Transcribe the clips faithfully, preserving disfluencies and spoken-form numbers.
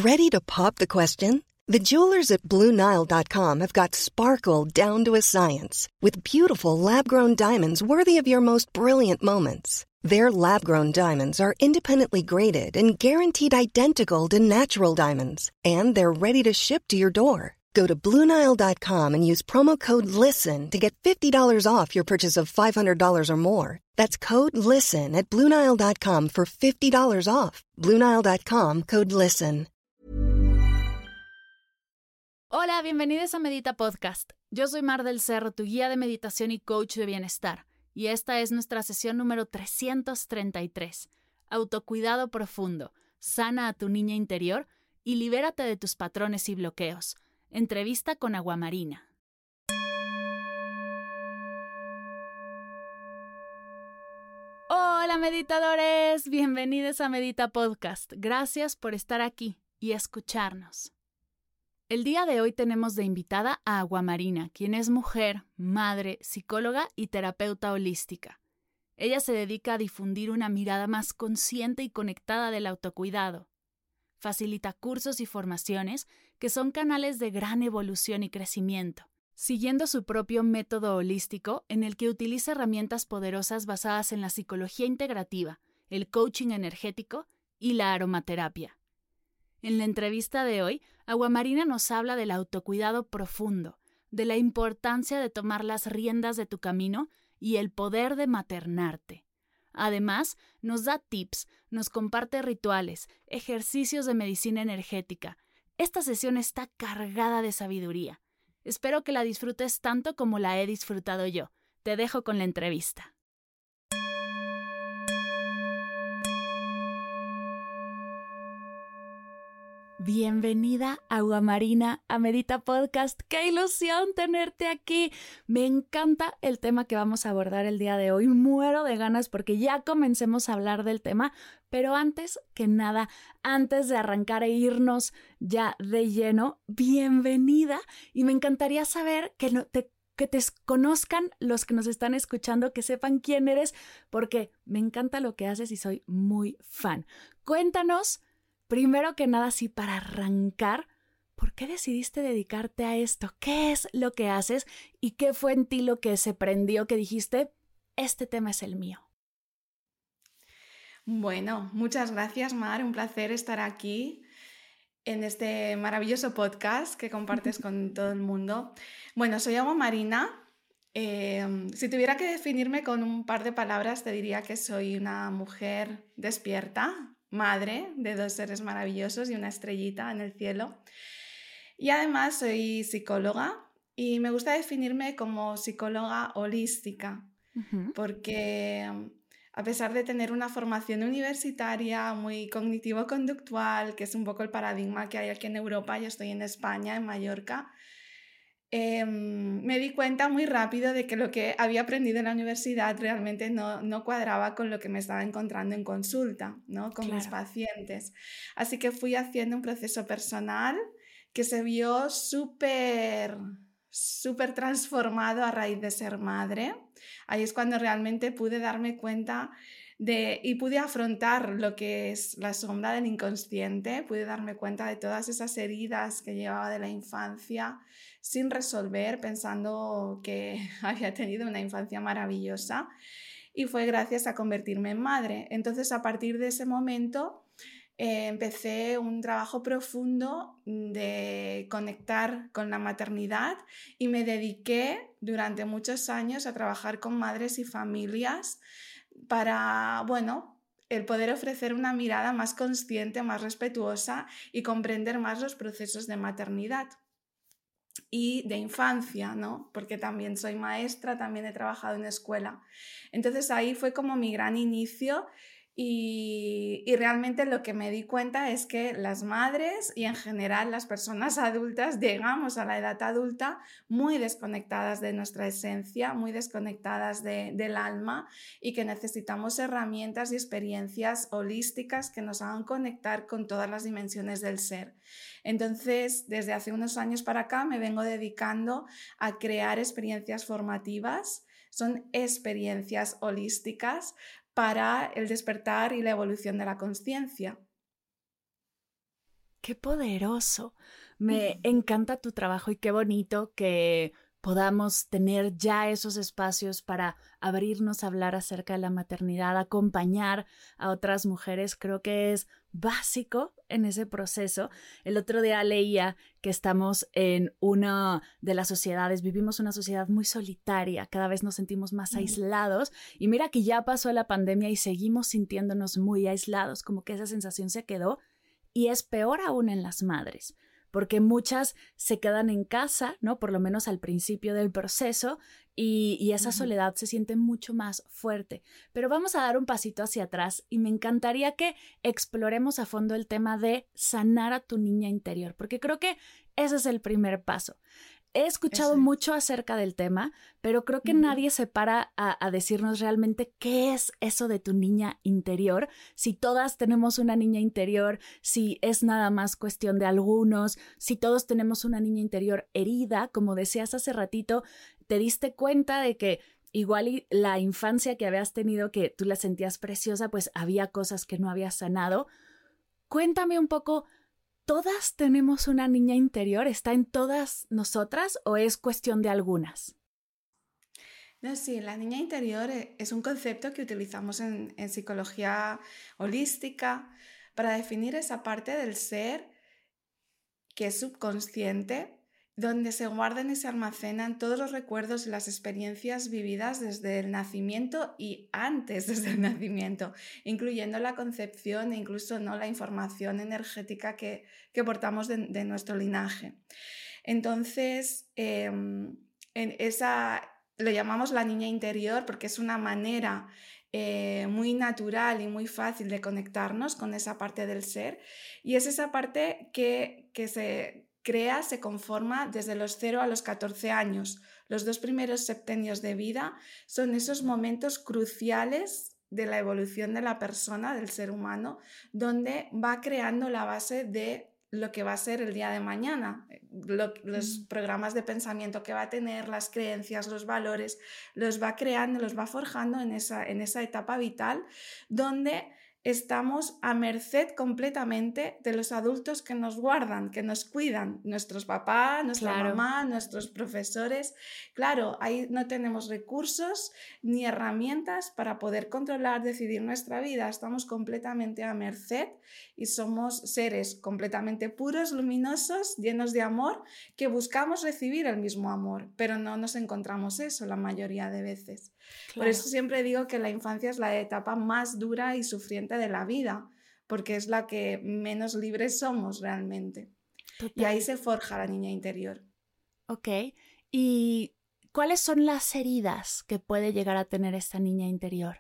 Ready to pop the question? The jewelers at Blue Nile dot com have got sparkle down to a science with beautiful lab-grown diamonds worthy of your most brilliant moments. Their lab-grown diamonds are independently graded and guaranteed identical to natural diamonds, and they're ready to ship to your door. Go to Blue Nile dot com and use promo code LISTEN to get fifty dollars off your purchase of five hundred dollars or more. That's code LISTEN at Blue Nile dot com for fifty dollars off. Blue Nile dot com, code LISTEN. Hola, bienvenidos a Medita Podcast. Yo soy Mar del Cerro, tu guía de meditación y coach de bienestar. Y esta es nuestra sesión número trescientos treinta y tres. Autocuidado profundo. Sana a tu niña interior y libérate de tus patrones y bloqueos. Entrevista con Aguamarina. Hola meditadores, bienvenidos a Medita Podcast. Gracias por estar aquí y escucharnos. El día de hoy tenemos de invitada a Aguamarina, quien es mujer, madre, psicóloga y terapeuta holística. Ella se dedica a difundir una mirada más consciente y conectada del autocuidado. Facilita cursos y formaciones que son canales de gran evolución y crecimiento, siguiendo su propio método holístico en el que utiliza herramientas poderosas basadas en la psicología integrativa, el coaching energético y la aromaterapia. En la entrevista de hoy, Aguamarina nos habla del autocuidado profundo, de la importancia de tomar las riendas de tu camino y el poder de maternarte. Además, nos da tips, nos comparte rituales, ejercicios de medicina energética. Esta sesión está cargada de sabiduría. Espero que la disfrutes tanto como la he disfrutado yo. Te dejo con la entrevista. Bienvenida, Aguamarina, a Medita Podcast. ¡Qué ilusión tenerte aquí! Me encanta el tema que vamos a abordar el día de hoy. Muero de ganas porque ya comencemos a hablar del tema, pero antes que nada, antes de arrancar e irnos ya de lleno, bienvenida. Y me encantaría saber que, no te, que te conozcan los que nos están escuchando, que sepan quién eres, porque me encanta lo que haces y soy muy fan. Cuéntanos. Primero que nada, sí, para arrancar, ¿por qué decidiste dedicarte a esto? ¿Qué es lo que haces? ¿Y qué fue en ti lo que se prendió que dijiste, este tema es el mío? Bueno, muchas gracias, Mar. Un placer estar aquí en este maravilloso podcast que compartes con todo el mundo. Bueno, soy Aguamarina. Eh, si tuviera que definirme con un par de palabras, te diría que soy una mujer despierta, madre de dos seres maravillosos y una estrellita en el cielo. Y además soy psicóloga y me gusta definirme como psicóloga holística, uh-huh. porque a pesar de tener una formación universitaria muy cognitivo-conductual, que es un poco el paradigma que hay aquí en Europa, yo estoy en España, en Mallorca, Eh, me di cuenta muy rápido de que lo que había aprendido en la universidad realmente no, no cuadraba con lo que me estaba encontrando en consulta, ¿no? Con claro. mis pacientes. Así que fui haciendo un proceso personal que se vio súper, súper transformado a raíz de ser madre. Ahí es cuando realmente pude darme cuenta de, y pude afrontar lo que es la sombra del inconsciente, pude darme cuenta de todas esas heridas que llevaba de la infancia sin resolver, pensando que había tenido una infancia maravillosa, y fue gracias a convertirme en madre. Entonces, a partir de ese momento, eh, empecé un trabajo profundo de conectar con la maternidad y me dediqué durante muchos años a trabajar con madres y familias para, bueno, el poder ofrecer una mirada más consciente, más respetuosa y comprender más los procesos de maternidad y de infancia, ¿no? Porque también soy maestra, también he trabajado en escuela. Entonces ahí fue como mi gran inicio y, y realmente lo que me di cuenta es que las madres y en general las personas adultas llegamos a la edad adulta muy desconectadas de nuestra esencia, muy desconectadas de, del alma y que necesitamos herramientas y experiencias holísticas que nos hagan conectar con todas las dimensiones del ser. Entonces, desde hace unos años para acá me vengo dedicando a crear experiencias formativas. Son experiencias holísticas para el despertar y la evolución de la consciencia. Qué poderoso. Me encanta tu trabajo y qué bonito que podamos tener ya esos espacios para abrirnos a hablar acerca de la maternidad, acompañar a otras mujeres. Creo que es básico en ese proceso. El otro día leía que estamos en una de las sociedades, vivimos una sociedad muy solitaria, cada vez nos sentimos más aislados y mira que ya pasó la pandemia y seguimos sintiéndonos muy aislados, como que esa sensación se quedó. Y es peor aún en las madres, porque muchas se quedan en casa, ¿no? Por lo menos al principio del proceso, y, y esa soledad se siente mucho más fuerte. Pero vamos a dar un pasito hacia atrás y me encantaría que exploremos a fondo el tema de sanar a tu niña interior, porque creo que ese es el primer paso. He escuchado Eso. mucho acerca del tema, pero creo que uh-huh. nadie se para a, a decirnos realmente qué es eso de tu niña interior, si todas tenemos una niña interior, si es nada más cuestión de algunos, si todos tenemos una niña interior herida, como decías hace ratito, te diste cuenta de que igual y la infancia que habías tenido, que tú la sentías preciosa, pues había cosas que no habías sanado. Cuéntame un poco, ¿todas tenemos una niña interior? ¿Está en todas nosotras o es cuestión de algunas? No, sí, la niña interior es un concepto que utilizamos en, en psicología holística para definir esa parte del ser que es subconsciente, donde se guardan y se almacenan todos los recuerdos y las experiencias vividas desde el nacimiento y antes desde el nacimiento, incluyendo la concepción e incluso no la información energética que, que portamos de, de nuestro linaje. Entonces, eh, en esa, lo llamamos la niña interior porque es una manera eh, muy natural y muy fácil de conectarnos con esa parte del ser, y es esa parte que, que se crea, se conforma desde los cero a los catorce años. Los dos primeros septenios de vida son esos momentos cruciales de la evolución de la persona, del ser humano, donde va creando la base de lo que va a ser el día de mañana, lo, los mm. programas de pensamiento que va a tener, las creencias, los valores, los va creando, los va forjando en esa, en esa etapa vital donde estamos a merced completamente de los adultos que nos guardan, que nos cuidan, nuestros papás, nuestra claro. mamá, nuestros profesores. Claro, ahí no tenemos recursos ni herramientas para poder controlar, decidir nuestra vida. Estamos completamente a merced y somos seres completamente puros, luminosos, llenos de amor, que buscamos recibir el mismo amor, pero no nos encontramos eso la mayoría de veces. Claro. Por eso siempre digo que la infancia es la etapa más dura y sufriente de la vida, porque es la que menos libres somos realmente. Total. Y ahí se forja la niña interior. Ok, ¿y cuáles son las heridas que puede llegar a tener esta niña interior?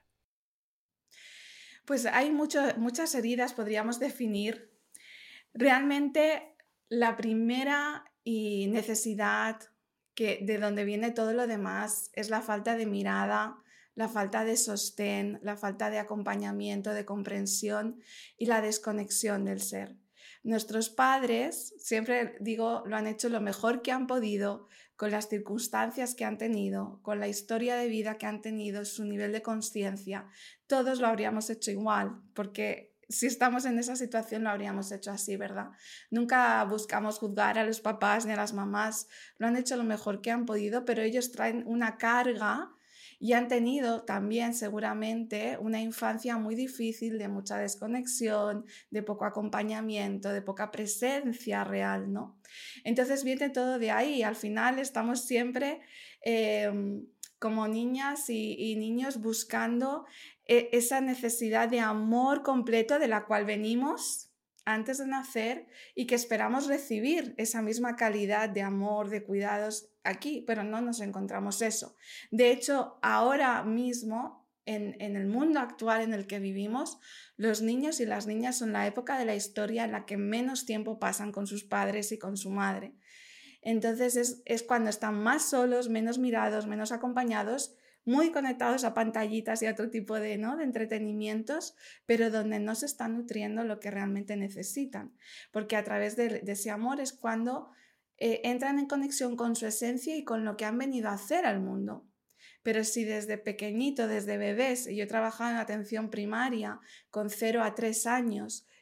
Pues hay mucho, muchas heridas, podríamos definir. Realmente la primera y necesidad que de donde viene todo lo demás es la falta de mirada, la falta de sostén, la falta de acompañamiento, de comprensión y la desconexión del ser. Nuestros padres, siempre digo, lo han hecho lo mejor que han podido, con las circunstancias que han tenido, con la historia de vida que han tenido, su nivel de conciencia. Todos lo habríamos hecho igual, porque si estamos en esa situación lo habríamos hecho así, ¿verdad? Nunca buscamos juzgar a los papás ni a las mamás, lo han hecho lo mejor que han podido, pero ellos traen una carga y han tenido también seguramente una infancia muy difícil, de mucha desconexión, de poco acompañamiento, de poca presencia real, ¿no? Entonces viene todo de ahí y al final estamos siempre eh, como niñas y, y niños buscando eh, esa necesidad de amor completo de la cual venimos antes de nacer y que esperamos recibir esa misma calidad de amor, de cuidados aquí, pero no nos encontramos eso. De hecho, ahora mismo, en, en el mundo actual en el que vivimos, los niños y las niñas son la época de la historia en la que menos tiempo pasan con sus padres y con su madre. Entonces es, es cuando están más solos, menos mirados, menos acompañados, muy conectados a pantallitas y a otro tipo de, ¿no? de entretenimientos, pero donde no se están nutriendo lo que realmente necesitan. Porque a través de, de ese amor es cuando eh, entran en conexión con su esencia y con lo que han venido a hacer al mundo. Pero si desde pequeñito, desde bebés, yo he trabajado en atención primaria con cero a tres años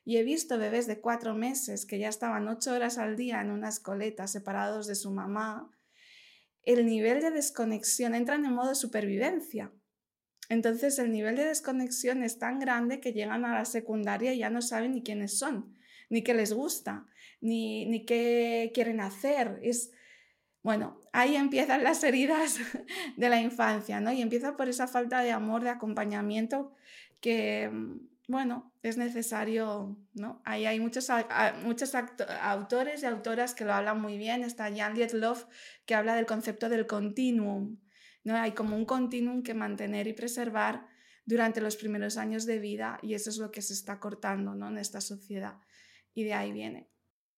Y he visto bebés de cuatro meses que ya estaban ocho horas al día en una escoleta separados de su mamá. El nivel de desconexión, entran en modo supervivencia. Entonces el nivel de desconexión es tan grande que llegan a la secundaria y ya no saben ni quiénes son, ni qué les gusta, ni, ni qué quieren hacer. Es, bueno, ahí empiezan las heridas de la infancia, ¿no? Y empieza por esa falta de amor, de acompañamiento que, bueno, es necesario, ¿no? Ahí hay muchos, muchos autores y autoras que lo hablan muy bien. Está Jan Lietloff, que habla del concepto del continuum, ¿no? Hay como un continuum que mantener y preservar durante los primeros años de vida, y eso es lo que se está cortando, ¿no? En esta sociedad, y de ahí viene.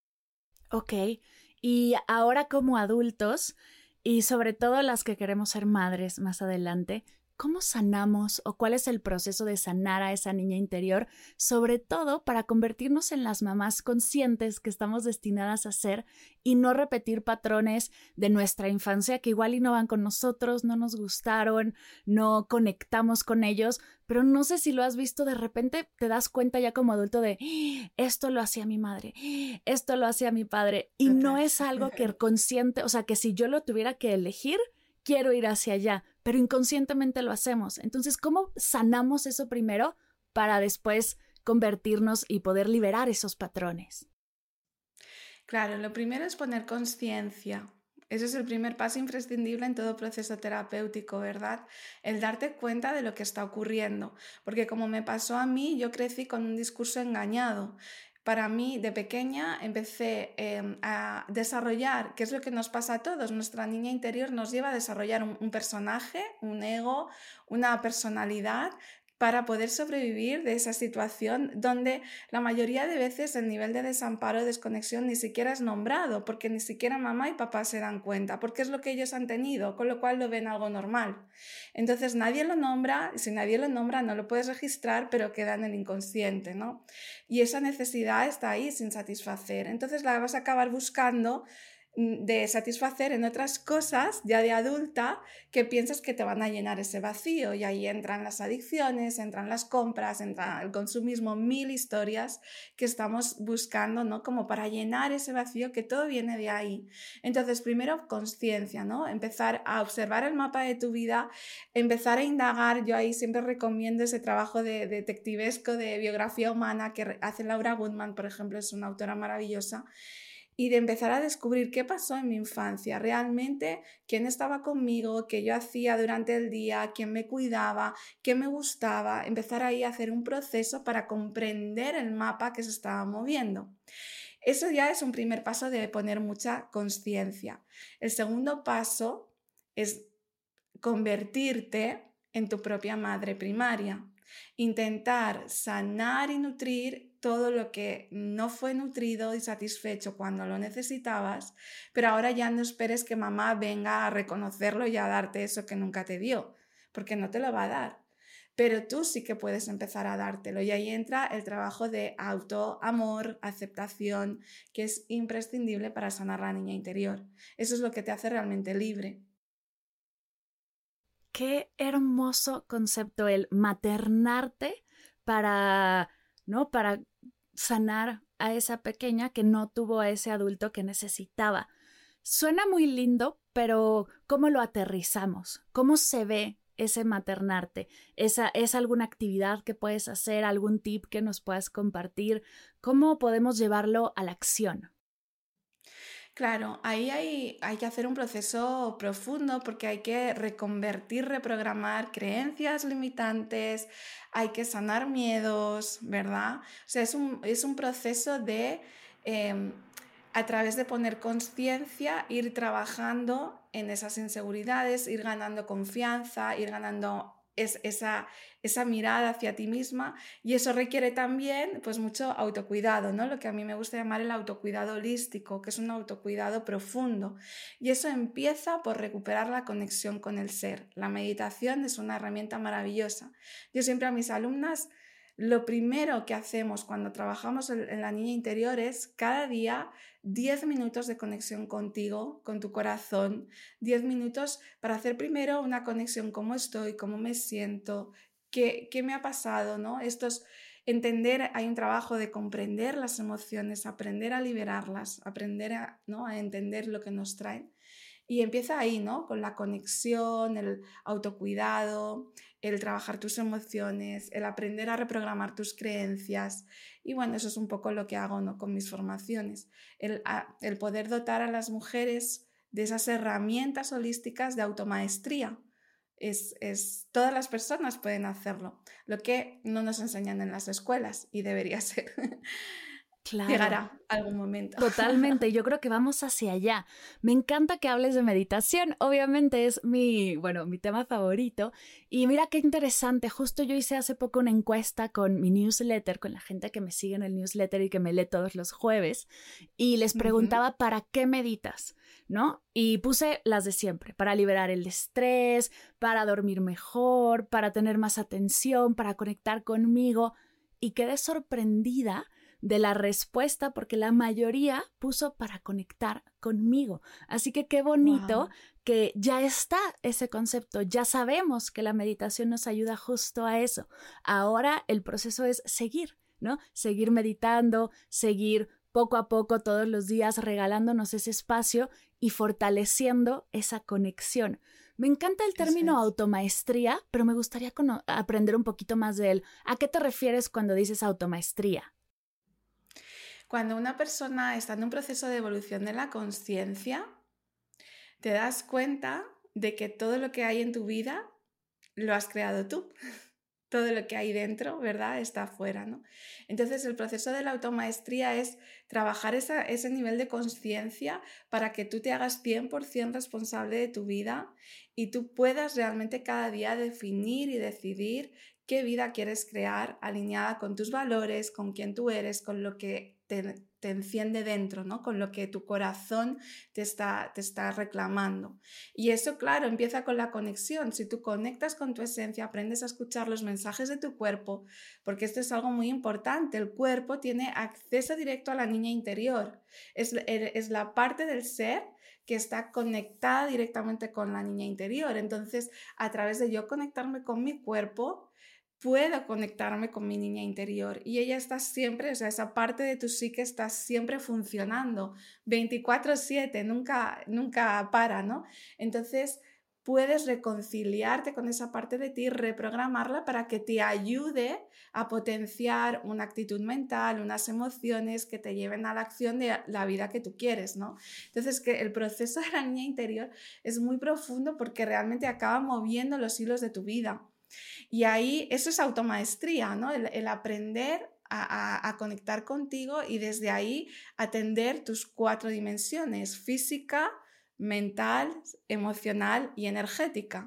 Ok, y ahora como adultos, y sobre todo las que queremos ser madres más adelante, ¿cómo sanamos o cuál es el proceso de sanar a esa niña interior? Sobre todo para convertirnos en las mamás conscientes que estamos destinadas a ser y no repetir patrones de nuestra infancia que igual y no van con nosotros, no nos gustaron, no conectamos con ellos, pero no sé si lo has visto, de repente te das cuenta ya como adulto de esto lo hacía mi madre, esto lo hacía mi padre, y no es algo que consciente, o sea, que si yo lo tuviera que elegir, quiero ir hacia allá, pero inconscientemente lo hacemos. Entonces, ¿cómo sanamos eso primero para después convertirnos y poder liberar esos patrones? Claro, lo primero es poner conciencia. Ese es el primer paso imprescindible en todo proceso terapéutico, ¿verdad? El darte cuenta de lo que está ocurriendo. Porque como me pasó a mí, yo crecí con un discurso engañado. Para mí, de pequeña, empecé eh, a desarrollar, ¿qué es lo que nos pasa a todos? Nuestra niña interior nos lleva a desarrollar un, un personaje, un ego, una personalidad, para poder sobrevivir de esa situación donde la mayoría de veces el nivel de desamparo, desconexión ni siquiera es nombrado, porque ni siquiera mamá y papá se dan cuenta, porque es lo que ellos han tenido, con lo cual lo ven algo normal. Entonces nadie lo nombra, y si nadie lo nombra no lo puedes registrar, pero queda en el inconsciente, ¿no? Y esa necesidad está ahí sin satisfacer. Entonces la vas a acabar buscando de satisfacer en otras cosas ya de adulta que piensas que te van a llenar ese vacío, y ahí entran las adicciones, entran las compras, entra el consumismo, mil historias que estamos buscando, ¿no? Como para llenar ese vacío, que todo viene de ahí. Entonces primero conciencia, ¿no? Empezar a observar el mapa de tu vida, empezar a indagar. Yo ahí siempre recomiendo ese trabajo de, de detectivesco, de biografía humana que hace Laura Goodman, por ejemplo, es una autora maravillosa, y de empezar a descubrir qué pasó en mi infancia, realmente quién estaba conmigo, qué yo hacía durante el día, quién me cuidaba, qué me gustaba, empezar ahí a hacer un proceso para comprender el mapa que se estaba moviendo. Eso ya es un primer paso de poner mucha conciencia. El segundo paso es convertirte en tu propia madre primaria. Intentar sanar y nutrir todo lo que no fue nutrido y satisfecho cuando lo necesitabas, pero ahora ya no esperes que mamá venga a reconocerlo y a darte eso que nunca te dio, porque no te lo va a dar. Pero tú sí que puedes empezar a dártelo, y ahí entra el trabajo de autoamor, aceptación, que es imprescindible para sanar la niña interior. Eso es lo que te hace realmente libre. Qué hermoso concepto el maternarte para, ¿no? Para sanar a esa pequeña que no tuvo a ese adulto que necesitaba. Suena muy lindo, pero ¿cómo lo aterrizamos? ¿Cómo se ve ese maternarte? ¿Esa, ¿Es alguna actividad que puedes hacer? ¿Algún tip que nos puedas compartir? ¿Cómo podemos llevarlo a la acción? Claro, ahí hay, hay que hacer un proceso profundo, porque hay que reconvertir, reprogramar creencias limitantes, hay que sanar miedos, ¿verdad? O sea, es un, es un proceso de, eh, a través de poner conciencia, ir trabajando en esas inseguridades, ir ganando confianza, ir ganando es, esa, esa mirada hacia ti misma, y eso requiere también pues mucho autocuidado, ¿no? Lo que a mí me gusta llamar el autocuidado holístico, que es un autocuidado profundo, y eso empieza por recuperar la conexión con el ser. La meditación es una herramienta maravillosa. Yo siempre a mis alumnas, lo primero que hacemos cuando trabajamos en la niña interior es cada día diez minutos de conexión contigo, con tu corazón, diez minutos para hacer primero una conexión: cómo estoy, cómo me siento, qué, qué me ha pasado, ¿no? Estos, entender, hay un trabajo de comprender las emociones, aprender a liberarlas, aprender a, ¿no? a entender lo que nos traen. Y empieza ahí, ¿no? Con la conexión, el autocuidado, el trabajar tus emociones, el aprender a reprogramar tus creencias. Y bueno, eso es un poco lo que hago, ¿no? Con mis formaciones. El, a, el poder dotar a las mujeres de esas herramientas holísticas de automaestría. Es, es, todas las personas pueden hacerlo, lo que no nos enseñan en las escuelas y debería ser. Claro. Llegará algún momento. Totalmente, yo creo que vamos hacia allá. Me encanta que hables de meditación, obviamente es mi, bueno, mi tema favorito. Y mira qué interesante, justo yo hice hace poco una encuesta con mi newsletter, con la gente que me sigue en el newsletter y que me lee todos los jueves, y les preguntaba uh-huh. ¿para qué meditas? ¿No? Y puse las de siempre, para liberar el estrés, para dormir mejor, para tener más atención, para conectar conmigo, y quedé sorprendida de la respuesta porque la mayoría puso para conectar conmigo. Así que qué bonito wow. que ya está ese concepto, ya sabemos que la meditación nos ayuda justo a eso. Ahora el proceso es seguir, ¿no? Seguir meditando, seguir poco a poco todos los días regalándonos ese espacio y fortaleciendo esa conexión. Me encanta el término es. automaestría, pero me gustaría cono- aprender un poquito más de él. ¿A qué te refieres cuando dices automaestría? Cuando una persona está en un proceso de evolución de la consciencia, te das cuenta de que todo lo que hay en tu vida lo has creado tú. Todo lo que hay dentro, ¿verdad? Está afuera, ¿no? Entonces, el proceso de la automaestría es trabajar esa, ese nivel de conciencia para que tú te hagas cien por ciento responsable de tu vida y tú puedas realmente cada día definir y decidir qué vida quieres crear alineada con tus valores, con quién tú eres, con lo que te, te enciende dentro, ¿no? Con lo que tu corazón te está, te está reclamando. Y eso, claro, empieza con la conexión. Si tú conectas con tu esencia, aprendes a escuchar los mensajes de tu cuerpo, porque esto es algo muy importante. El cuerpo tiene acceso directo a la niña interior. Es, es la parte del ser que está conectada directamente con la niña interior. Entonces, a través de yo conectarme con mi cuerpo, puedo conectarme con mi niña interior y ella está siempre, o sea, esa parte de tu psique está siempre funcionando veinticuatro siete, nunca, nunca para, ¿no? Entonces puedes reconciliarte con esa parte de ti, reprogramarla para que te ayude a potenciar una actitud mental, unas emociones que te lleven a la acción de la vida que tú quieres, ¿no? Entonces que el proceso de la niña interior es muy profundo porque realmente acaba moviendo los hilos de tu vida. Y ahí eso es automaestría, ¿no? El, el aprender a, a, a conectar contigo y desde ahí atender tus cuatro dimensiones: física, mental, emocional y energética.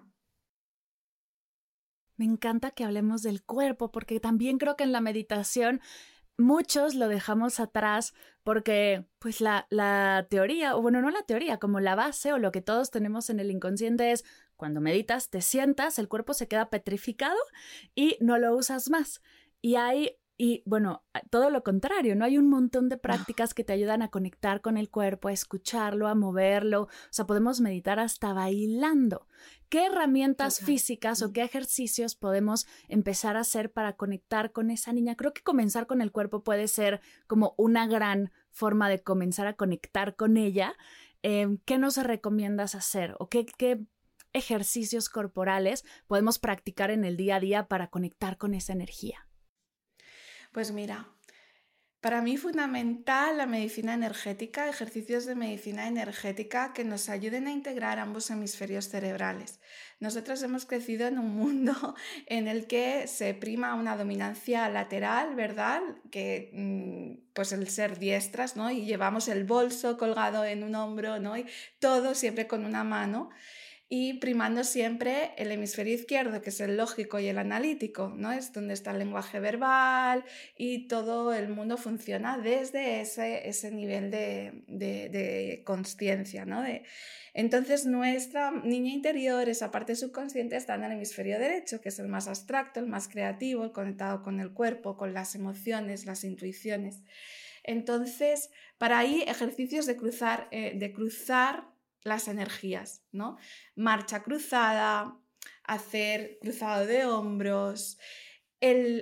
Me encanta que hablemos del cuerpo porque también creo que en la meditación muchos lo dejamos atrás porque pues la, la teoría, o bueno, no la teoría, como la base o lo que todos tenemos en el inconsciente es cuando meditas, te sientas, el cuerpo se queda petrificado y no lo usas más. Y hay, y bueno, todo lo contrario, ¿no? Hay un montón de prácticas que te ayudan a conectar con el cuerpo, a escucharlo, a moverlo. O sea, podemos meditar hasta bailando. ¿Qué herramientas Total. físicas o qué ejercicios podemos empezar a hacer para conectar con esa niña? Creo que comenzar con el cuerpo puede ser como una gran forma de comenzar a conectar con ella. Eh, ¿Qué nos recomiendas hacer? ¿O qué, qué ejercicios corporales podemos practicar en el día a día para conectar con esa energía? Pues mira, para mí es fundamental la medicina energética, ejercicios de medicina energética que nos ayuden a integrar ambos hemisferios cerebrales. Nosotros hemos crecido en un mundo en el que se prima una dominancia lateral, ¿verdad? Que pues el ser diestras, ¿no? Y llevamos el bolso colgado en un hombro, ¿no? Y todo siempre con una mano. Y primando siempre el hemisferio izquierdo, que es el lógico y el analítico, ¿no? Es donde está el lenguaje verbal y todo el mundo funciona desde ese, ese nivel de, de, de consciencia, ¿no? De, entonces nuestra niña interior, esa parte subconsciente, está en el hemisferio derecho, que es el más abstracto, el más creativo, el conectado con el cuerpo, con las emociones, las intuiciones. Entonces, para ahí ejercicios de cruzar, eh, de cruzar las energías, ¿no? Marcha cruzada, hacer cruzado de hombros, el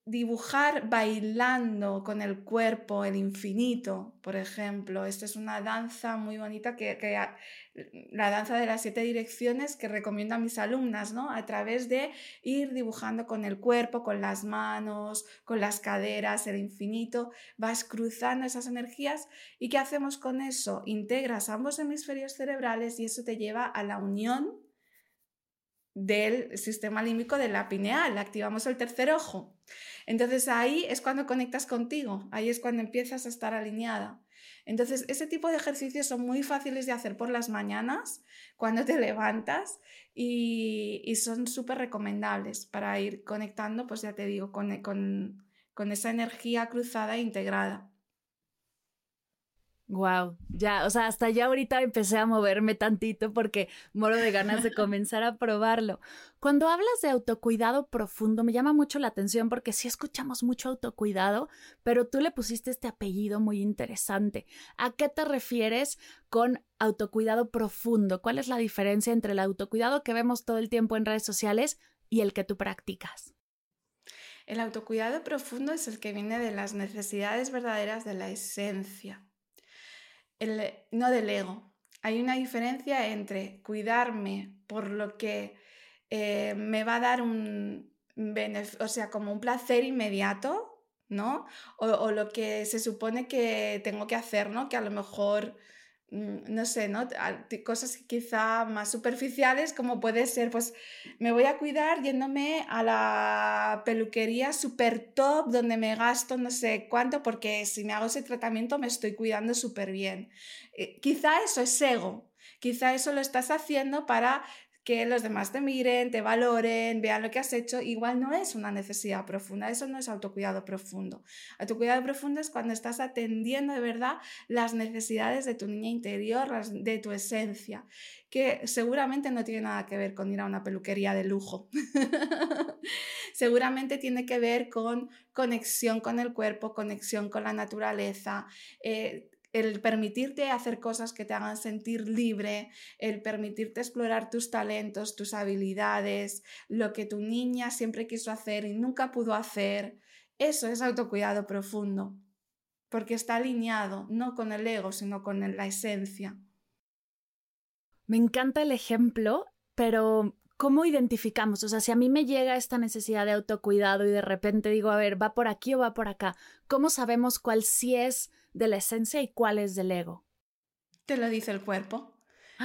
dibujar bailando con el cuerpo el infinito, por ejemplo. Esta es una danza muy bonita, que, que la danza de las siete direcciones, que recomiendo a mis alumnas, ¿no? A través de ir dibujando con el cuerpo, con las manos, con las caderas, el infinito, vas cruzando esas energías. ¿Y qué hacemos con eso? Integras ambos hemisferios cerebrales y eso te lleva a la unión del sistema límbico de la pineal, activamos el tercer ojo. Entonces ahí es cuando conectas contigo, ahí es cuando empiezas a estar alineada. Entonces ese tipo de ejercicios son muy fáciles de hacer por las mañanas, cuando te levantas, y, y son súper recomendables para ir conectando, pues ya te digo, con, con, con esa energía cruzada e integrada. Wow, ya, o sea, hasta ya ahorita empecé a moverme tantito porque moro de ganas de comenzar a probarlo. Cuando hablas de autocuidado profundo, me llama mucho la atención porque sí escuchamos mucho autocuidado, pero tú le pusiste este apellido muy interesante. ¿A qué te refieres con autocuidado profundo? ¿Cuál es la diferencia entre el autocuidado que vemos todo el tiempo en redes sociales y el que tú practicas? El autocuidado profundo es el que viene de las necesidades verdaderas de la esencia. El, no del ego. Hay una diferencia entre cuidarme por lo que eh, me va a dar un beneficio, o sea, como un placer inmediato, ¿no? O, o lo que se supone que tengo que hacer, ¿no? Que a lo mejor, no sé, ¿no? Cosas quizá más superficiales, como puede ser, pues me voy a cuidar yéndome a la peluquería super top donde me gasto no sé cuánto, porque si me hago ese tratamiento me estoy cuidando súper bien. Eh, quizá eso es ego, quizá eso lo estás haciendo para que los demás te miren, te valoren, vean lo que has hecho. Igual no es una necesidad profunda, eso no es autocuidado profundo. Autocuidado profundo es cuando estás atendiendo de verdad las necesidades de tu niña interior, de tu esencia, que seguramente no tiene nada que ver con ir a una peluquería de lujo. Seguramente tiene que ver con conexión con el cuerpo, conexión con la naturaleza, eh, el permitirte hacer cosas que te hagan sentir libre, el permitirte explorar tus talentos, tus habilidades, lo que tu niña siempre quiso hacer y nunca pudo hacer. Eso es autocuidado profundo, porque está alineado no con el ego, sino con la esencia. Me encanta el ejemplo, pero ¿cómo identificamos? O sea, si a mí me llega esta necesidad de autocuidado y de repente digo, a ver, ¿va por aquí o va por acá? ¿Cómo sabemos cuál sí es de la esencia y cuál es del ego? Te lo dice el cuerpo.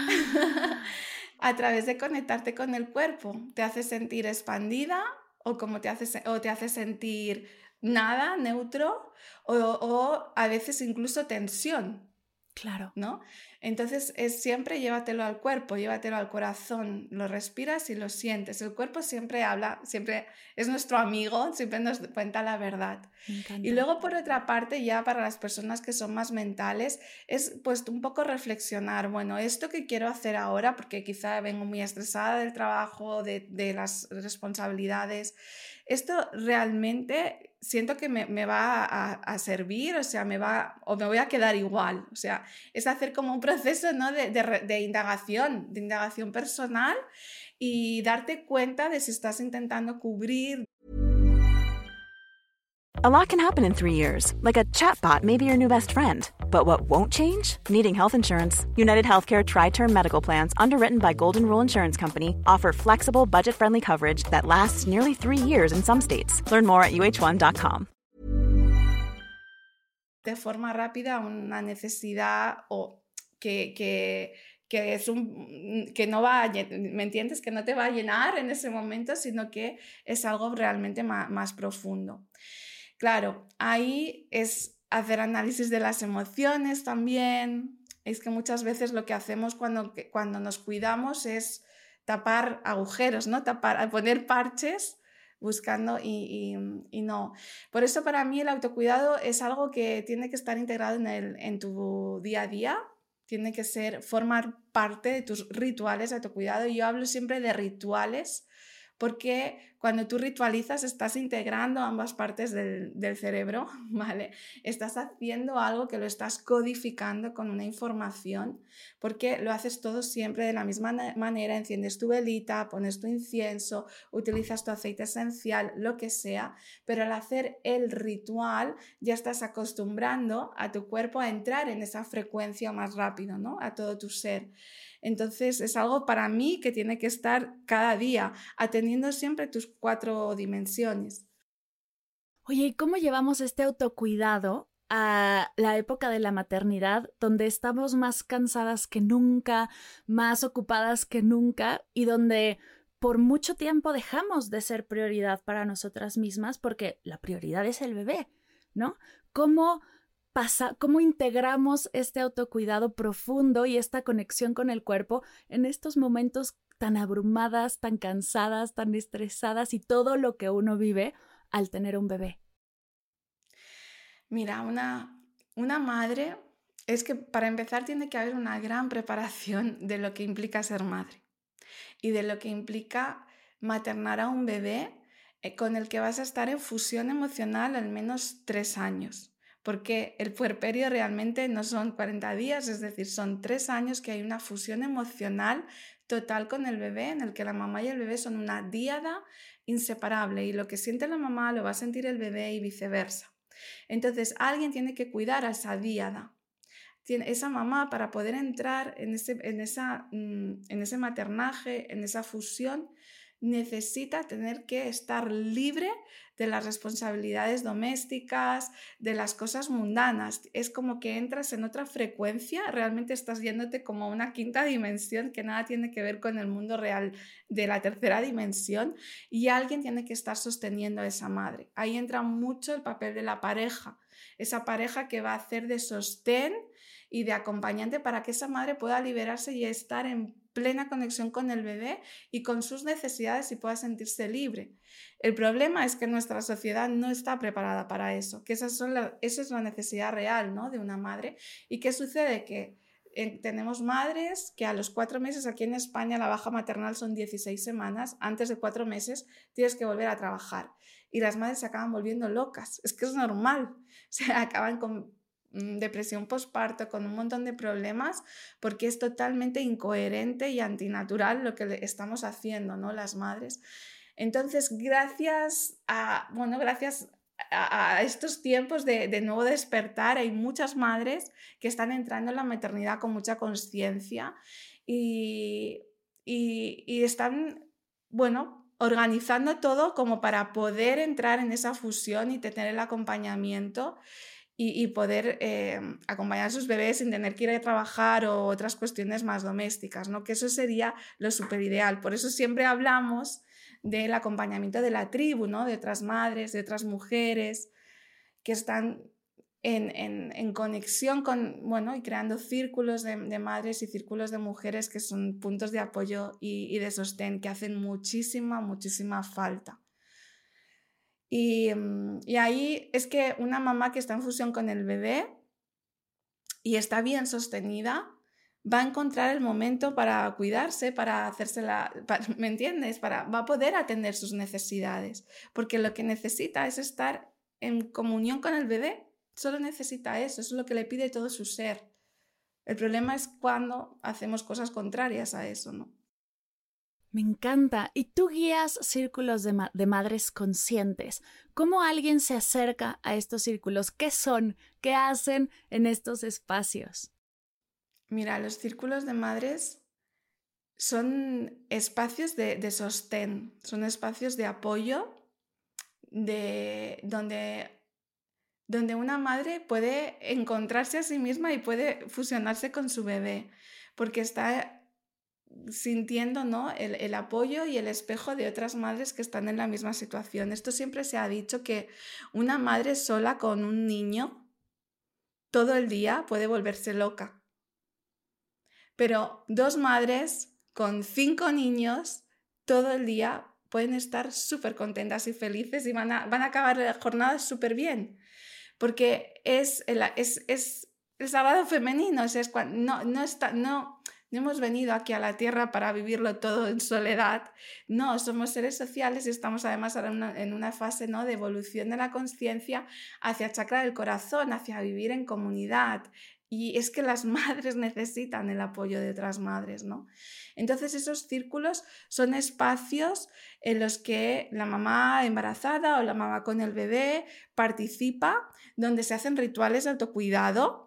A través de conectarte con el cuerpo. Te hace sentir expandida o, como te, hace, o te hace sentir nada, neutro, o, o a veces incluso tensión. Claro. ¿No? Entonces es siempre llévatelo al cuerpo, llévatelo al corazón, lo respiras y lo sientes. El cuerpo siempre habla, siempre es nuestro amigo, siempre nos cuenta la verdad. Me encanta. Y luego por otra parte, ya para las personas que son más mentales, es pues un poco reflexionar, bueno, esto que quiero hacer ahora, porque quizá vengo muy estresada del trabajo, de, de las responsabilidades, esto realmente siento que me, me va a, a servir, o sea, me va, o me voy a quedar igual. O sea, es hacer como un proceso, ¿no? de, de, de indagación, de indagación personal y darte cuenta de si estás intentando cubrir. A lot can happen in three years, like a chatbot may be your new best friend. But what won't change? Needing health insurance. United Healthcare Tri-Term Medical Plans, underwritten by Golden Rule Insurance Company, offer flexible, budget-friendly coverage that lasts nearly three years in some states. Learn more at U H one dot com. De forma rápida una necesidad o que, que, que, es un, que no va a, ¿me entiendes? Que no te va a llenar en ese momento, sino que es algo realmente más, más profundo. Claro, ahí es hacer análisis de las emociones también. Es que muchas veces lo que hacemos cuando, cuando nos cuidamos es tapar agujeros, ¿no? Tapar, poner parches buscando y, y, y no. Por eso para mí el autocuidado es algo que tiene que estar integrado en, el, en tu día a día. Tiene que ser, formar parte de tus rituales de autocuidado. Y yo hablo siempre de rituales porque cuando tú ritualizas, estás integrando ambas partes del, del cerebro, ¿vale? Estás haciendo algo que lo estás codificando con una información, porque lo haces todo siempre de la misma manera. Enciendes tu velita, pones tu incienso, utilizas tu aceite esencial, lo que sea, pero al hacer el ritual ya estás acostumbrando a tu cuerpo a entrar en esa frecuencia más rápido, ¿no? A todo tu ser. Entonces es algo para mí que tiene que estar cada día, atendiendo siempre tus cuatro dimensiones. Oye, ¿y cómo llevamos este autocuidado a la época de la maternidad, donde estamos más cansadas que nunca, más ocupadas que nunca y donde por mucho tiempo dejamos de ser prioridad para nosotras mismas porque la prioridad es el bebé, ¿no? ¿Cómo pasa, cómo integramos este autocuidado profundo y esta conexión con el cuerpo en estos momentos tan abrumadas, tan cansadas, tan estresadas y todo lo que uno vive al tener un bebé? Mira, una, una madre, es que para empezar tiene que haber una gran preparación de lo que implica ser madre y de lo que implica maternar a un bebé eh, con el que vas a estar en fusión emocional al menos tres años. Porque el puerperio realmente no son cuarenta días, es decir, son tres años que hay una fusión emocional total con el bebé, en el que la mamá y el bebé son una díada inseparable y lo que siente la mamá lo va a sentir el bebé y viceversa. Entonces, alguien tiene que cuidar a esa díada. Esa mamá, para poder entrar en ese, en esa, en ese maternaje, en esa fusión, necesita tener que estar libre de las responsabilidades domésticas, de las cosas mundanas. Es como que entras en otra frecuencia, realmente estás yéndote como a una quinta dimensión que nada tiene que ver con el mundo real de la tercera dimensión, y alguien tiene que estar sosteniendo a esa madre. Ahí entra mucho el papel de la pareja, esa pareja que va a hacer de sostén y de acompañante para que esa madre pueda liberarse y estar en plena conexión con el bebé y con sus necesidades y pueda sentirse libre. El problema es que nuestra sociedad no está preparada para eso, que esas son la, esa es la necesidad real, ¿no?, de una madre. ¿Y qué sucede? Que eh, tenemos madres que a los cuatro meses, aquí en España la baja maternal son dieciséis semanas, antes de cuatro meses tienes que volver a trabajar y las madres se acaban volviendo locas. Es que es normal, se acaban con depresión postparto, con un montón de problemas, porque es totalmente incoherente y antinatural lo que estamos haciendo, ¿no?, las madres. Entonces, gracias a, bueno, gracias a, a estos tiempos de, de nuevo despertar, hay muchas madres que están entrando en la maternidad con mucha conciencia y, y, y están, bueno, organizando todo como para poder entrar en esa fusión y tener el acompañamiento y, y poder eh, acompañar a sus bebés sin tener que ir a trabajar o otras cuestiones más domésticas, ¿no? Que eso sería lo súper ideal. Por eso siempre hablamos del acompañamiento de la tribu, ¿no?, de otras madres, de otras mujeres que están en, en, en conexión con, bueno, y creando círculos de, de madres y círculos de mujeres que son puntos de apoyo y, y de sostén que hacen muchísima, muchísima falta. Y, y ahí es que una mamá que está en fusión con el bebé y está bien sostenida va a encontrar el momento para cuidarse, para hacérsela, para, ¿me entiendes? Para, va a poder atender sus necesidades, porque lo que necesita es estar en comunión con el bebé, solo necesita eso, eso es lo que le pide todo su ser. El problema es cuando hacemos cosas contrarias a eso, ¿no? Me encanta. Y tú guías círculos de, ma- de madres conscientes. ¿Cómo alguien se acerca a estos círculos? ¿Qué son? ¿Qué hacen en estos espacios? Mira, los círculos de madres son espacios de, de sostén, son espacios de apoyo, de, donde, donde una madre puede encontrarse a sí misma y puede fusionarse con su bebé, porque está sintiendo, ¿no?, el, el apoyo y el espejo de otras madres que están en la misma situación. Esto siempre se ha dicho, que una madre sola con un niño todo el día puede volverse loca, pero dos madres con cinco niños todo el día pueden estar súper contentas y felices y van a, van a acabar la jornada súper bien, porque es el, es, es el sagrado femenino, es, es, no, no, está, no, no hemos venido aquí a la Tierra para vivirlo todo en soledad. No, somos seres sociales y estamos además ahora en una, en una fase, ¿no?, de evolución de la conciencia hacia el chakra del corazón, hacia vivir en comunidad. Y es que las madres necesitan el apoyo de otras madres, ¿no? Entonces esos círculos son espacios en los que la mamá embarazada o la mamá con el bebé participa, donde se hacen rituales de autocuidado,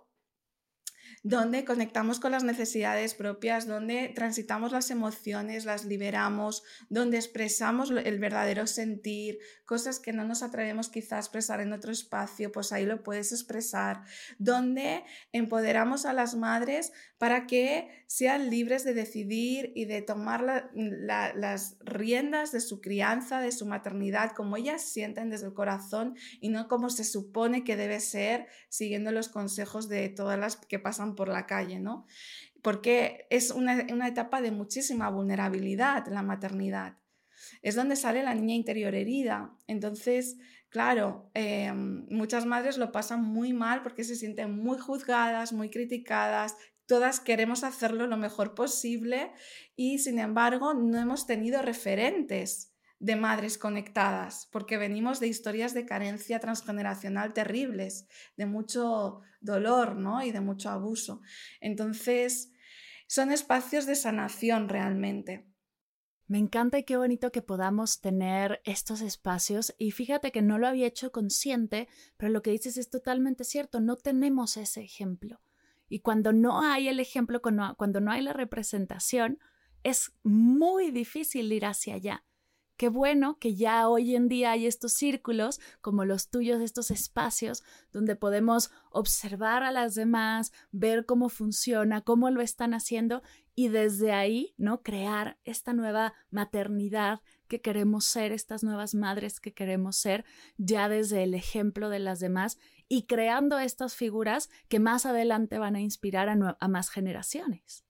donde conectamos con las necesidades propias, donde transitamos las emociones, las liberamos, donde expresamos el verdadero sentir, cosas que no nos atrevemos quizá a expresar en otro espacio, pues ahí lo puedes expresar, donde empoderamos a las madres para que sean libres de decidir y de tomar la, la, las riendas de su crianza, de su maternidad, como ellas sienten desde el corazón y no como se supone que debe ser, siguiendo los consejos de todas las que pasan por la calle, ¿no? Porque es una, una etapa de muchísima vulnerabilidad, la maternidad. Es donde sale la niña interior herida. Entonces, claro, eh, muchas madres lo pasan muy mal porque se sienten muy juzgadas, muy criticadas. Todas queremos hacerlo lo mejor posible y, sin embargo, no hemos tenido referentes de madres conectadas, porque venimos de historias de carencia transgeneracional terribles, de mucho dolor, ¿no?, y de mucho abuso. Entonces, son espacios de sanación realmente. Me encanta y qué bonito que podamos tener estos espacios, y fíjate que no lo había hecho consciente, pero lo que dices es totalmente cierto, no tenemos ese ejemplo. Y cuando no hay el ejemplo, cuando, cuando no hay la representación, es muy difícil ir hacia allá. Qué bueno que ya hoy en día hay estos círculos como los tuyos, estos espacios donde podemos observar a las demás, ver cómo funciona, cómo lo están haciendo y desde ahí, ¿no?, crear esta nueva maternidad que queremos ser, estas nuevas madres que queremos ser, ya desde el ejemplo de las demás y creando estas figuras que más adelante van a inspirar a, nue- a más generaciones.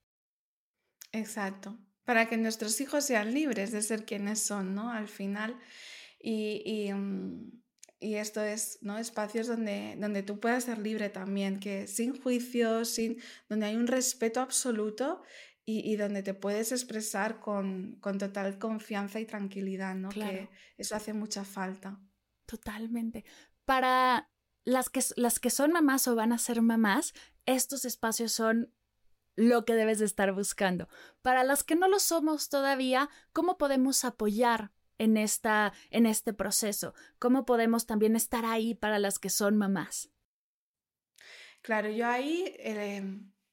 Exacto. Para que nuestros hijos sean libres de ser quienes son, ¿no?, al final. Y, y, um, y esto es, ¿no?, espacios donde, donde tú puedas ser libre también, que sin juicios, sin, donde hay un respeto absoluto y, y donde te puedes expresar con, con total confianza y tranquilidad, ¿no? Claro. Que eso hace mucha falta. Totalmente. Para las que, las que son mamás o van a ser mamás, estos espacios son lo que debes de estar buscando. Para las que no lo somos todavía, ¿cómo podemos apoyar en, esta, en este proceso? ¿Cómo podemos también estar ahí para las que son mamás? Claro, yo ahí eh,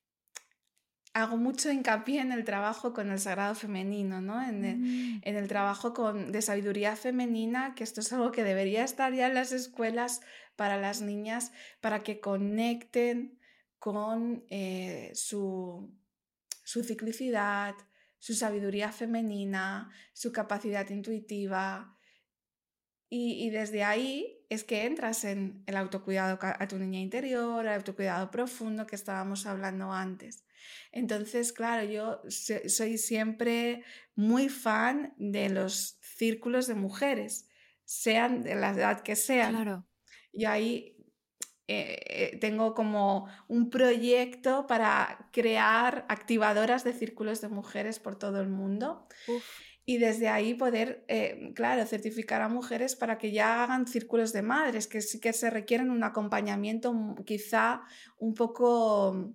hago mucho hincapié en el trabajo con el sagrado femenino, ¿no? En el, Mm. en el trabajo con, de sabiduría femenina, que esto es algo que debería estar ya en las escuelas para las niñas, para que conecten con eh, su, su ciclicidad, su sabiduría femenina, su capacidad intuitiva. Y, y desde ahí es que entras en el autocuidado a tu niña interior, el autocuidado profundo que estábamos hablando antes. Entonces, claro, yo soy siempre muy fan de los círculos de mujeres, sean de la edad que sean. Claro. Y ahí eh, tengo como un proyecto para crear activadoras de círculos de mujeres por todo el mundo. Uf. Y desde ahí poder, eh, claro, certificar a mujeres para que ya hagan círculos de madres, que sí que se requieren un acompañamiento quizá un poco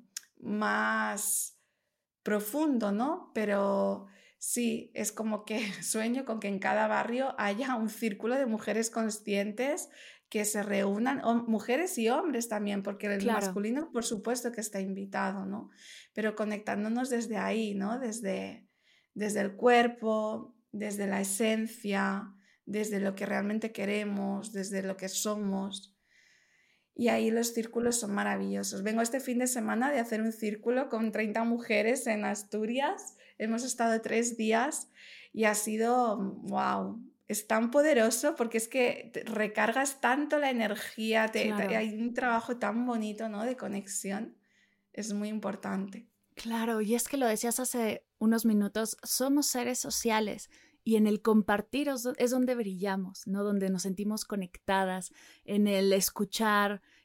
más profundo, ¿no? Pero sí, es como que sueño con que en cada barrio haya un círculo de mujeres conscientes que se reúnan, o mujeres y hombres también, porque el Claro. masculino por supuesto que está invitado, ¿no? Pero conectándonos desde ahí, ¿no? Desde, desde el cuerpo, desde la esencia, desde lo que realmente queremos, desde lo que somos. Y ahí los círculos son maravillosos. Vengo este fin de semana de hacer un círculo con treinta mujeres en Asturias. Hemos estado tres días y ha sido, wow, es tan poderoso porque es que te recargas tanto la energía, te, Claro. te, hay un trabajo tan bonito, ¿no?, de conexión. Es muy importante. Claro, y es que lo decías hace unos minutos, somos seres sociales y en el compartir es donde brillamos, ¿no? Donde nos sentimos conectadas, en el escuchar,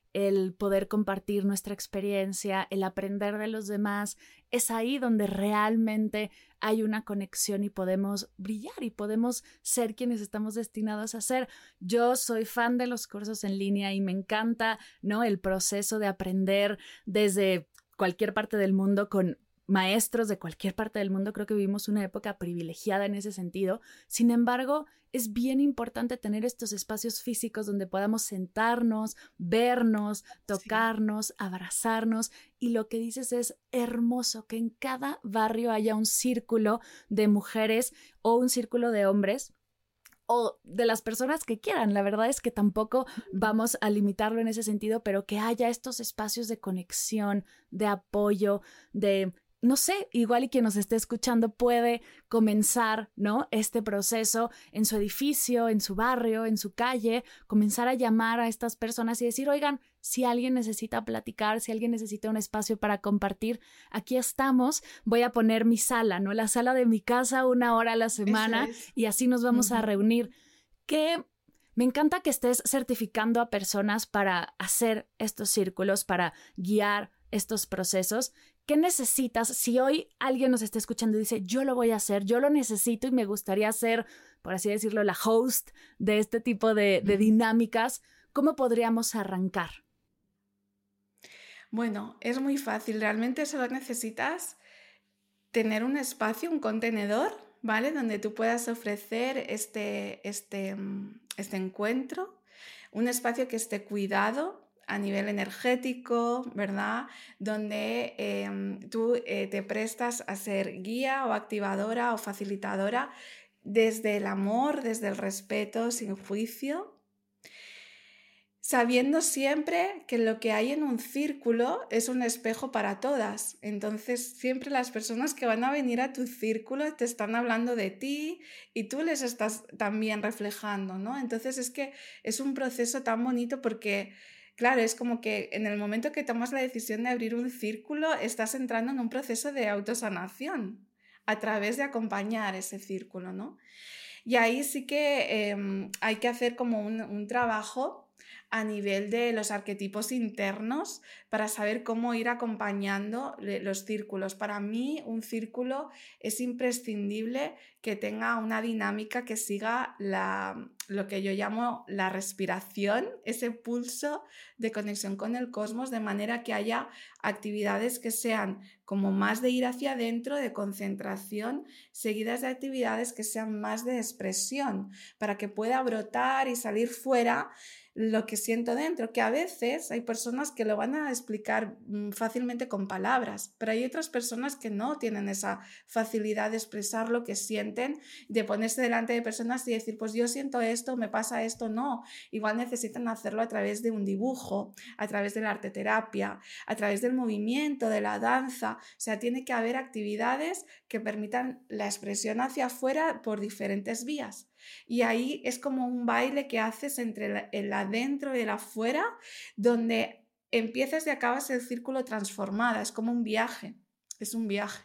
el poder compartir nuestra experiencia, el aprender de los demás, es ahí donde realmente hay una conexión y podemos brillar y podemos ser quienes estamos destinados a ser. Yo soy fan de los cursos en línea y me encanta, ¿no?, el proceso de aprender desde cualquier parte del mundo con maestros de cualquier parte del mundo. Creo que vivimos una época privilegiada en ese sentido. Sin embargo, es bien importante tener estos espacios físicos donde podamos sentarnos, vernos, tocarnos, sí. abrazarnos. Y lo que dices es hermoso, que en cada barrio haya un círculo de mujeres o un círculo de hombres o de las personas que quieran. La verdad es que tampoco vamos a limitarlo en ese sentido, pero que haya estos espacios de conexión, de apoyo, de... no sé, igual y quien nos esté escuchando puede comenzar, ¿no?, este proceso en su edificio, en su barrio, en su calle, comenzar a llamar a estas personas y decir, oigan, si alguien necesita platicar, si alguien necesita un espacio para compartir, aquí estamos, voy a poner mi sala, ¿no?, la sala de mi casa una hora a la semana es. Y así nos vamos uh-huh. a reunir. Que me encanta que estés certificando a personas para hacer estos círculos, para guiar estos procesos. ¿Qué necesitas? Si hoy alguien nos está escuchando y dice, yo lo voy a hacer, yo lo necesito y me gustaría ser, por así decirlo, la host de este tipo de, de dinámicas, ¿cómo podríamos arrancar? Bueno, es muy fácil. Realmente solo necesitas tener un espacio, un contenedor, ¿vale?, donde tú puedas ofrecer este, este, este encuentro, un espacio que esté cuidado a nivel energético, ¿verdad?, donde eh, tú eh, te prestas a ser guía o activadora o facilitadora desde el amor, desde el respeto, sin juicio, sabiendo siempre que lo que hay en un círculo es un espejo para todas. Entonces, siempre las personas que van a venir a tu círculo te están hablando de ti y tú les estás también reflejando, ¿no? Entonces, es que es un proceso tan bonito porque... claro, es como que en el momento que tomas la decisión de abrir un círculo, estás entrando en un proceso de autosanación a través de acompañar ese círculo, ¿no? Y ahí sí que eh, hay que hacer como un, un trabajo a nivel de los arquetipos internos para saber cómo ir acompañando los círculos. Para mí, un círculo es imprescindible que tenga una dinámica que siga la, lo que yo llamo la respiración, ese pulso de conexión con el cosmos, de manera que haya actividades que sean como más de ir hacia adentro, de concentración, seguidas de actividades que sean más de expresión, para que pueda brotar y salir fuera lo que siento dentro, que a veces hay personas que lo van a explicar fácilmente con palabras, pero hay otras personas que no tienen esa facilidad de expresar lo que sienten, de ponerse delante de personas y decir, pues yo siento esto, me pasa esto. No, igual necesitan hacerlo a través de un dibujo, a través de la arteterapia, a través del movimiento, de la danza. O sea, tiene que haber actividades que permitan la expresión hacia afuera por diferentes vías. Y ahí es como un baile que haces entre el adentro y el afuera, donde empiezas y acabas el círculo transformada. Es como un viaje, es un viaje.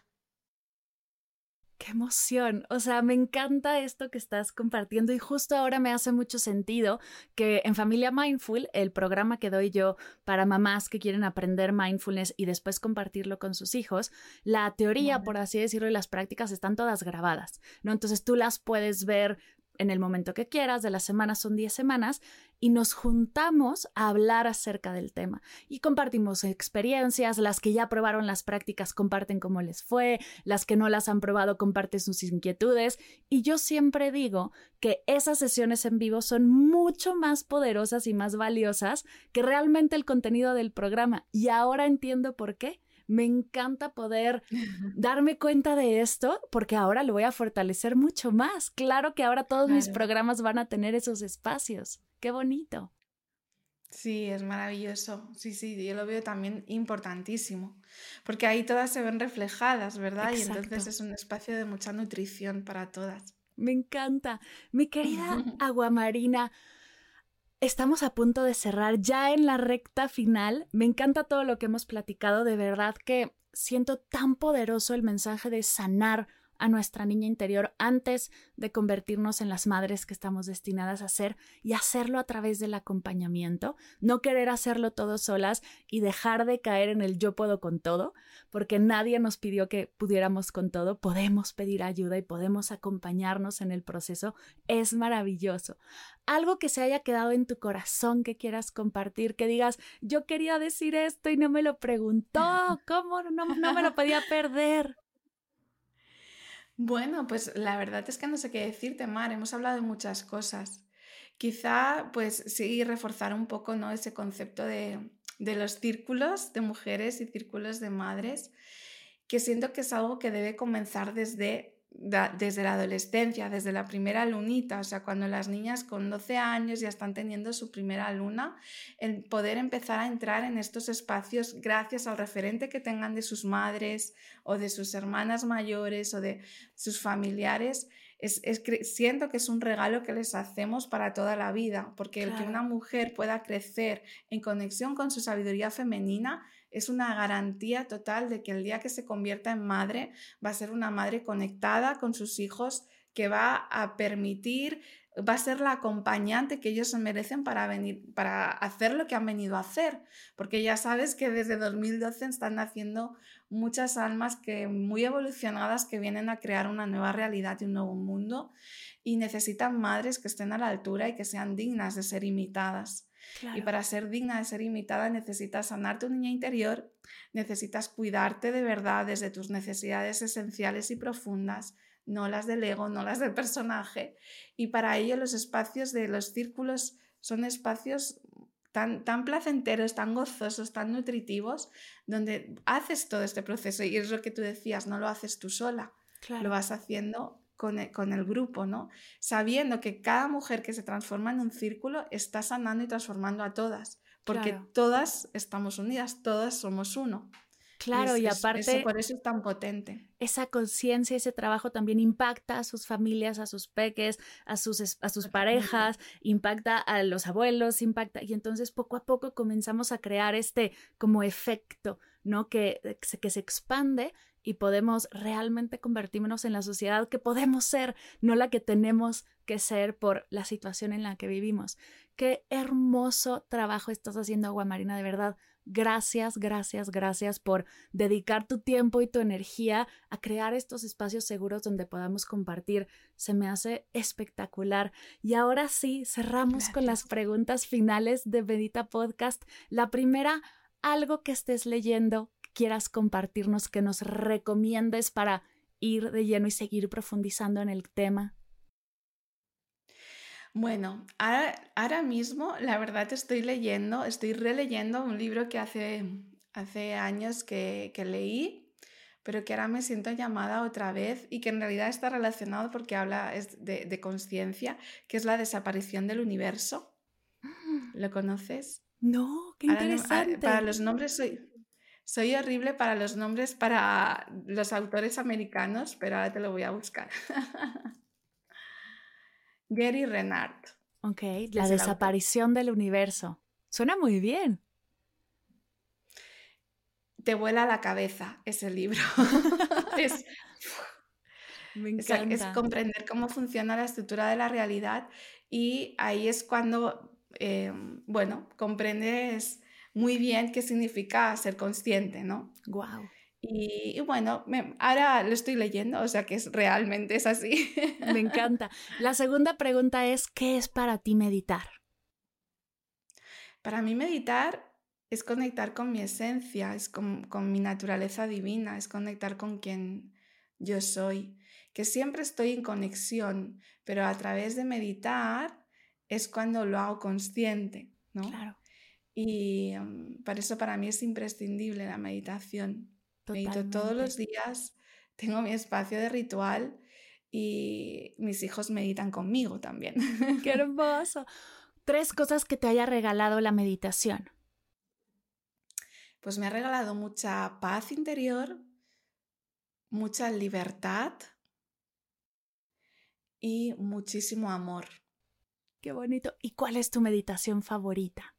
¡Qué emoción! O sea, me encanta esto que estás compartiendo y justo ahora me hace mucho sentido que en Familia Mindful, el programa que doy yo para mamás que quieren aprender mindfulness y después compartirlo con sus hijos, la teoría, vale. por así decirlo, y las prácticas están todas grabadas, ¿no? Entonces tú las puedes ver en el momento que quieras, de las semanas son diez semanas, y nos juntamos a hablar acerca del tema y compartimos experiencias. Las que ya probaron las prácticas comparten cómo les fue, las que no las han probado comparten sus inquietudes, y yo siempre digo que esas sesiones en vivo son mucho más poderosas y más valiosas que realmente el contenido del programa, y ahora entiendo por qué. Me encanta poder darme cuenta de esto porque ahora lo voy a fortalecer mucho más. Claro que ahora todos claro. mis programas van a tener esos espacios. ¡Qué bonito! Sí, es maravilloso. Sí, sí, yo lo veo también importantísimo porque ahí todas se ven reflejadas, ¿verdad? Exacto. Y entonces es un espacio de mucha nutrición para todas. Me encanta. Mi querida Aguamarina, estamos a punto de cerrar ya en la recta final. Me encanta todo lo que hemos platicado. De verdad que siento tan poderoso el mensaje de sanar a nuestra niña interior antes de convertirnos en las madres que estamos destinadas a ser y hacerlo a través del acompañamiento, no querer hacerlo todo solas y dejar de caer en el yo puedo con todo, porque nadie nos pidió que pudiéramos con todo, podemos pedir ayuda y podemos acompañarnos en el proceso, es maravilloso. Algo que se haya quedado en tu corazón que quieras compartir, que digas, yo quería decir esto y no me lo preguntó, ¿cómo no, no me lo podía perder? Bueno, pues la verdad es que no sé qué decirte, Mar, hemos hablado de muchas cosas. Quizá, pues sí, reforzar un poco, ¿no?, ese concepto de, de los círculos de mujeres y círculos de madres, que siento que es algo que debe comenzar desde, da- desde la adolescencia, desde la primera lunita, o sea, cuando las niñas con doce años ya están teniendo su primera luna, el poder empezar a entrar en estos espacios gracias al referente que tengan de sus madres o de sus hermanas mayores o de sus familiares. Es, es cre- siento que es un regalo que les hacemos para toda la vida, porque el que una Claro, mujer pueda crecer en conexión con su sabiduría femenina es una garantía total de que el día que se convierta en madre va a ser una madre conectada con sus hijos, que va a permitir, va a ser la acompañante que ellos se merecen para venir, para hacer lo que han venido a hacer, porque ya sabes que desde dos mil doce están naciendo muchas almas que, muy evolucionadas, que vienen a crear una nueva realidad y un nuevo mundo, y necesitan madres que estén a la altura y que sean dignas de ser imitadas. Y claro. para ser digna de ser imitada necesitas sanar tu niña interior, necesitas cuidarte de verdad desde tus necesidades esenciales y profundas, no las del ego, no las del personaje. Y para ello los espacios de los círculos son espacios tan, tan placenteros, tan gozosos, tan nutritivos, donde haces todo este proceso. Y es lo que tú decías, no lo haces tú sola, lo Claro, vas haciendo con el, con el grupo, ¿no? Sabiendo que cada mujer que se transforma en un círculo está sanando y transformando a todas, porque claro, todas estamos unidas, todas somos uno. Y claro. es, Y es, eso, aparte, por eso es tan potente. esa conciencia, ese trabajo también impacta a sus familias, a sus peques, a sus, es- a sus Totalmente. parejas, impacta a los abuelos, impacta. Y entonces poco a poco comenzamos a crear este como efecto, ¿no? Que, eh, que se, que se expande y podemos realmente convertirnos en la sociedad que podemos ser, no la que tenemos que ser por la situación en la que vivimos. Qué hermoso trabajo estás haciendo, Agua Marina, de verdad. Gracias, gracias, gracias por dedicar tu tiempo y tu energía a crear estos espacios seguros donde podamos compartir. Se me hace espectacular. Y ahora sí, cerramos con las Gracias. preguntas finales de Medita Podcast. La primera, algo que estés leyendo, que quieras compartirnos, que nos recomiendes para ir de lleno y seguir profundizando en el tema. Bueno, ahora, ahora mismo la verdad estoy leyendo, estoy releyendo un libro que hace, hace años que, que leí, pero que ahora me siento llamada otra vez y que en realidad está relacionado porque habla es de, de conciencia, que es La desaparición del universo. ¿Lo conoces? No, qué Ahora no- ah, para interesante. los nombres soy, soy horrible para los nombres para los autores americanos, pero ahora te lo voy a buscar. Gary Renard Ok, la es el autor. desaparición del universo. Suena muy bien. Te vuela la cabeza ese libro. Es, Me es, es encanta. comprender cómo funciona la estructura de la realidad y ahí es cuando, eh, bueno, comprendes muy bien qué significa ser consciente, ¿no? Wow. Y, y bueno, me- ahora lo estoy leyendo, o sea que es, realmente es así. Me encanta. La segunda pregunta es, ¿qué es para ti meditar? Para mí meditar es conectar con mi esencia, es con, con mi naturaleza divina, es conectar con quien yo soy, que siempre estoy en conexión, pero a través de meditar es cuando lo hago consciente, ¿no? Claro, Y um, para eso para mí es imprescindible la meditación. Medito todos totalmente. los días, tengo mi espacio de ritual y mis hijos meditan conmigo también. ¡Qué hermoso! Tres cosas que te haya regalado la meditación. Pues me ha regalado mucha paz interior, mucha libertad y muchísimo amor. ¡Qué bonito! ¿Y cuál es tu meditación favorita?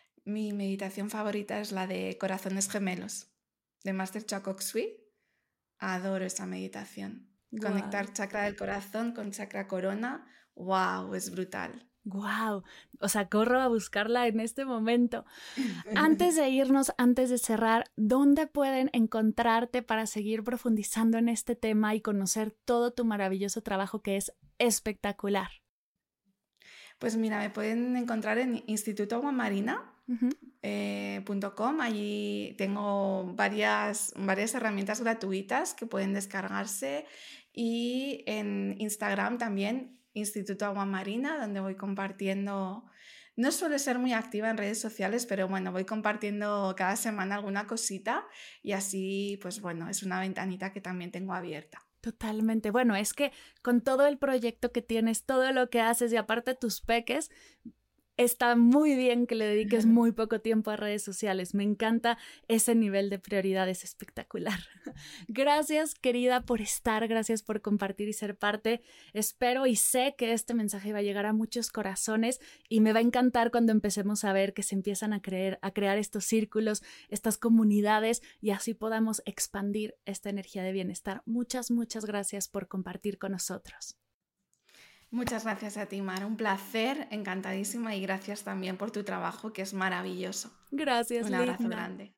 Mi meditación favorita es la de Corazones Gemelos, de Master Choa Kok Sui. Adoro esa meditación. Guau. Conectar chakra del corazón con chakra corona, wow, es brutal. ¡Guau! O sea, corro a buscarla en este momento. Antes de irnos, antes de cerrar, ¿dónde pueden encontrarte para seguir profundizando en este tema y conocer todo tu maravilloso trabajo que es espectacular? Pues mira, me pueden encontrar en instituto agua marina punto com. Uh-huh. eh, Allí tengo varias, varias herramientas gratuitas que pueden descargarse, y en Instagram también, Instituto Agua Marina, donde voy compartiendo. No suelo ser muy activa en redes sociales, pero bueno, voy compartiendo cada semana alguna cosita, y así, pues bueno, es una ventanita que también tengo abierta. Totalmente. Bueno, es que con todo el proyecto que tienes, todo lo que haces y aparte tus peques, está muy bien que le dediques muy poco tiempo a redes sociales. Me encanta ese nivel de prioridad, es espectacular. Gracias, querida, por estar, gracias por compartir y ser parte. Espero y sé que este mensaje va a llegar a muchos corazones, y me va a encantar cuando empecemos a ver que se empiezan a, creer, a crear estos círculos, estas comunidades, y así podamos expandir esta energía de bienestar. Muchas, muchas gracias por compartir con nosotros. Muchas gracias a ti, Mar. Un placer, encantadísima, y gracias también por tu trabajo, que es maravilloso. Gracias, Un abrazo linda. grande.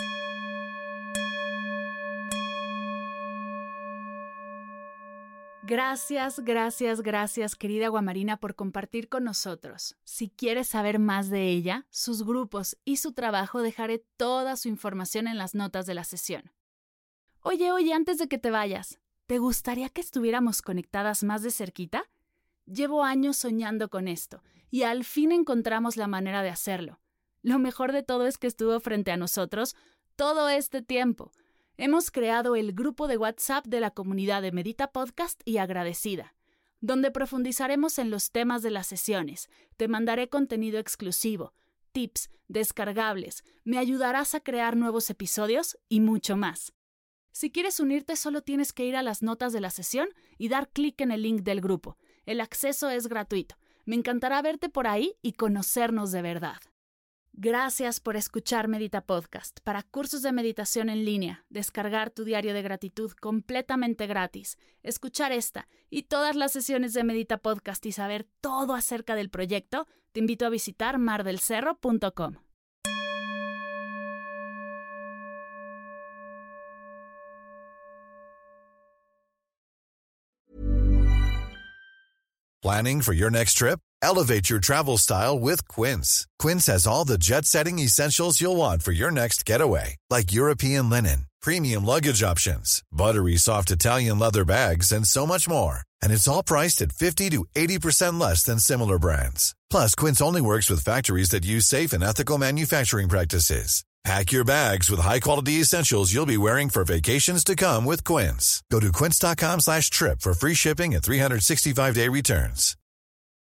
Gracias, gracias, gracias, querida Aguamarina, por compartir con nosotros. Si quieres saber más de ella, sus grupos y su trabajo, dejaré toda su información en las notas de la sesión. Oye, oye, antes de que te vayas, ¿te gustaría que estuviéramos conectadas más de cerquita? Llevo años soñando con esto, y al fin encontramos la manera de hacerlo. Lo mejor de todo es que estuvo frente a nosotros todo este tiempo. Hemos creado el grupo de WhatsApp de la comunidad de Medita Podcast y Agradecida, donde profundizaremos en los temas de las sesiones. Te mandaré contenido exclusivo, tips, descargables, me ayudarás a crear nuevos episodios y mucho más. Si quieres unirte, solo tienes que ir a las notas de la sesión y dar clic en el link del grupo. El acceso es gratuito. Me encantará verte por ahí y conocernos de verdad. Gracias por escuchar Medita Podcast. Para cursos de meditación en línea, descargar tu diario de gratitud completamente gratis, escuchar esta y todas las sesiones de Medita Podcast y saber todo acerca del proyecto, te invito a visitar mar del cerro punto com. Planning for your next trip? Elevate your travel style with Quince. Quince has all the jet-setting essentials you'll want for your next getaway, like European linen, premium luggage options, buttery soft Italian leather bags, and so much more. And it's all priced at fifty to eighty percent less than similar brands. Plus, Quince only works with factories that use safe and ethical manufacturing practices. Pack your bags with high-quality essentials you'll be wearing for vacations to come with Quince. Go to quince.com slash trip for free shipping and three sixty-five day returns.